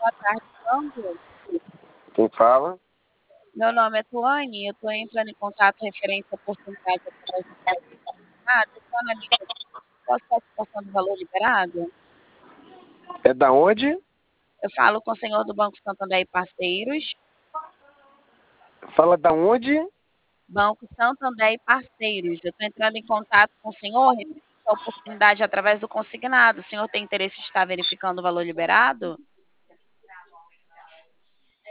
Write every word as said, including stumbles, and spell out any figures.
Boa tarde, Sandro. Quem fala? Meu nome é Tuane, eu estou entrando em contato referente à oportunidade através do site Consignado. Eu estou analisando qual a situação do valor liberado. É da onde? Eu falo com o senhor do Banco Santander e Parceiros. Fala da onde? Banco Santander e Parceiros. Eu estou entrando em contato com o senhor referente à oportunidade através do consignado. O senhor tem interesse em estar verificando o valor liberado?